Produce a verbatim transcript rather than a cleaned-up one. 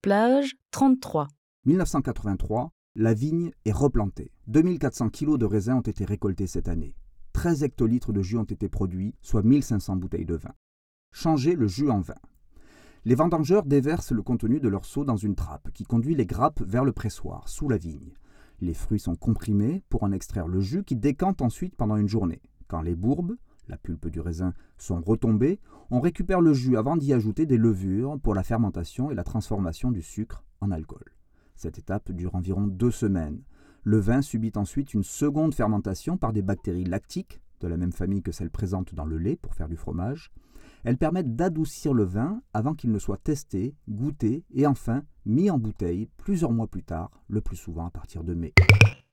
Plage trente-trois. mille neuf cent quatre-vingt-trois, la vigne est replantée. deux mille quatre cents kilos de raisins ont été récoltés cette année. treize hectolitres de jus ont été produits, soit mille cinq cents bouteilles de vin. Changer le jus en vin. Les vendangeurs déversent le contenu de leur seau dans une trappe qui conduit les grappes vers le pressoir, sous la vigne. Les fruits sont comprimés pour en extraire le jus qui décante ensuite pendant une journée. Quand les bourbes, la pulpe du raisin, sont retombées, on récupère le jus avant d'y ajouter des levures pour la fermentation et la transformation du sucre en alcool. Cette étape dure environ deux semaines. Le vin subit ensuite une seconde fermentation par des bactéries lactiques, de la même famille que celles présentes dans le lait pour faire du fromage. Elles permettent d'adoucir le vin avant qu'il ne soit testé, goûté et enfin mis en bouteille plusieurs mois plus tard, le plus souvent à partir de mai.